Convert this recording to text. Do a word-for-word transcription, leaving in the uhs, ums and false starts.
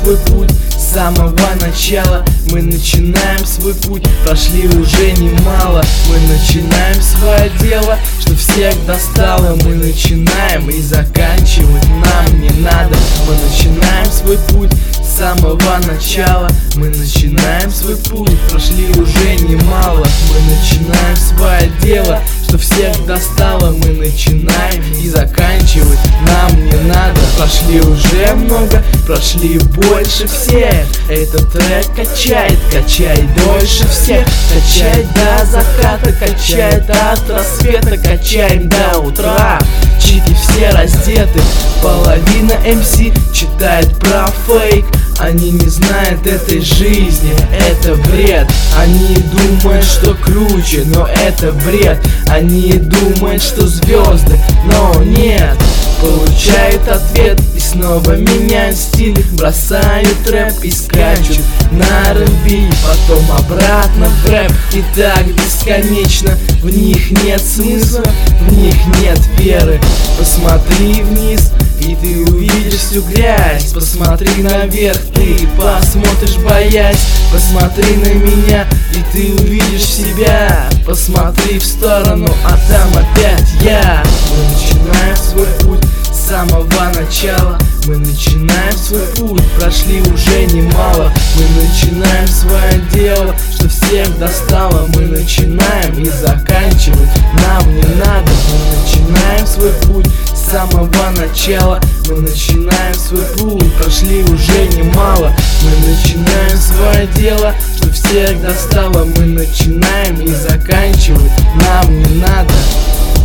свой путь с самого начала. Мы начинаем свой путь, прошли уже немало. Мы начинаем свое дело, что всех достало. Мы начинаем и заканчивать нам не надо. Мы начинаем свой путь с самого начала. Мы начинаем свой путь, прошли уже немало. Мы начинаем свое дело, что всех достало. Мы начинаем и заканчивать нам не надо. Прошли уже много, прошли больше всех. Этот трек качает, качает дольше всех. Качает до заката, качает от рассвета. Качаем до утра, чики все раздеты. Половина эм си читает про фейк. Они не знают этой жизни, это бред. Они думают, что круче, но это бред. Они думают, что звезды, но нет. Получают ответ и снова меняют стиль. Бросают рэп и скачут на эр энд би, потом обратно в рэп. И так бесконечно. В них нет смысла, в них нет веры. Посмотри вниз, и ты увидишь всю грязь. Посмотри наверх, ты посмотришь боясь. Посмотри на меня, и ты увидишь себя. Посмотри в сторону, а там опять я. Мы начинаем свой путь с самого начала. Мы начинаем свой путь, прошли уже немало. Мы начинаем свое дело, что всех достало. Мы начинаем и заканчивать нам не надо. Мы начинаем свой путь с самого начала. Мы начинаем свой путь, прошли уже немало. Мы начинаем свое дело, что всех достало. Мы начинаем и заканчивать нам не надо.